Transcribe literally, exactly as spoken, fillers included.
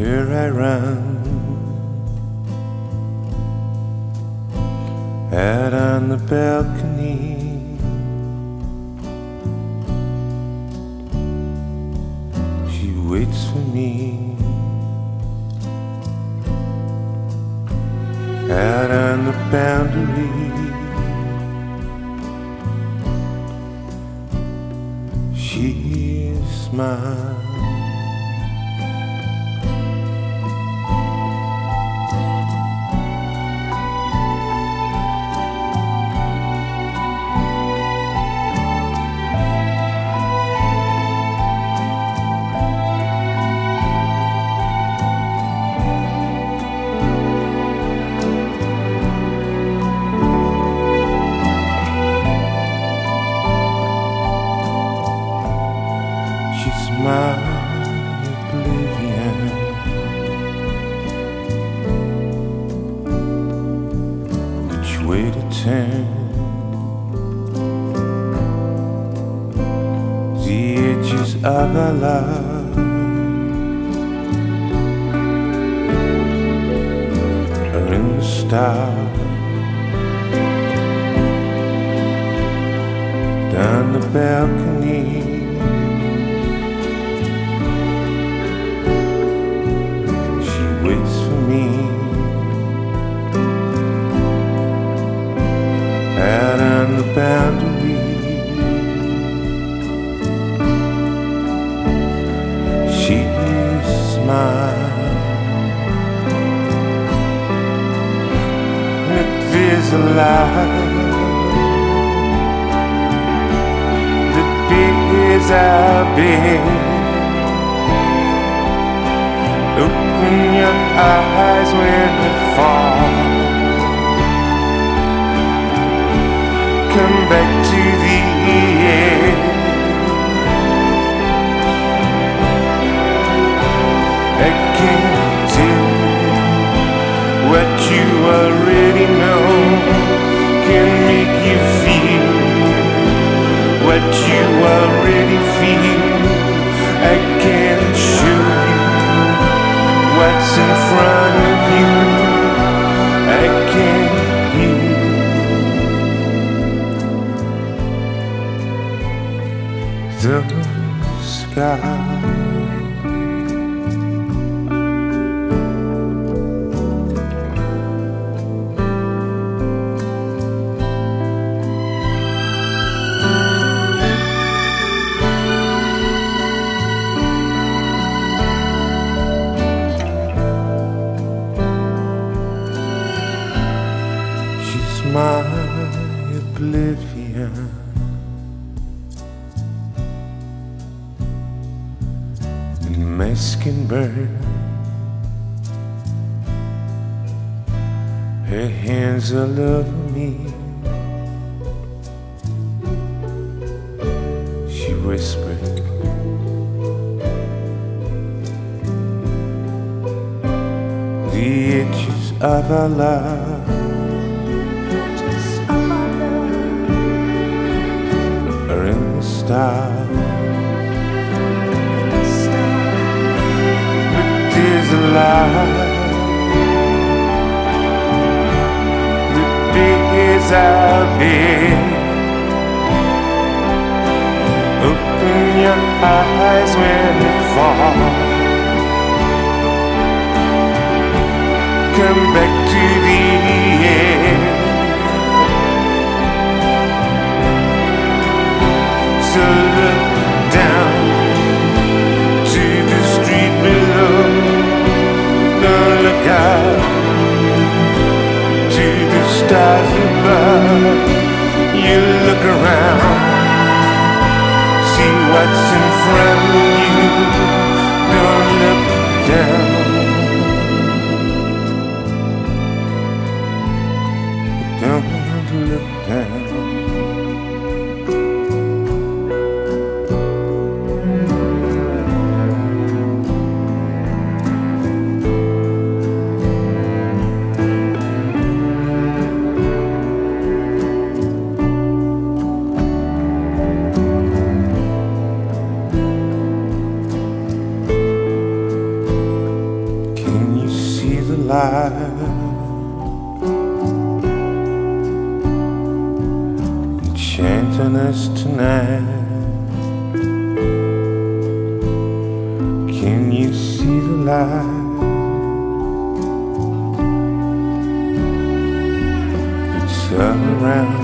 Here I run out on the balcony. She waits for me out on the boundary. She smiles. My oblivion, which way to turn? The edges of our love are in the stars down the balcony. Waits for me out on the boundary. She smiles. Look, there's a light that bears our bed. Open your eyes when it falls. Come back to the end. I can't tell what you already know can make you feel what you already feel. I can't show you what's in front of you. I can't hear the sky. My oblivion, and my skin burn. Her hands all over me. She whispered, the edges of our love are in the stars. But there's a light that bears our bed. Open your eyes when it falls. Come back to the end. So look down to the street below. Don't look out to the stars above. You look around, see what's in front of you. Don't look down. Don't look down. alive. Enchanting us tonight. Can you see the light? It's all around.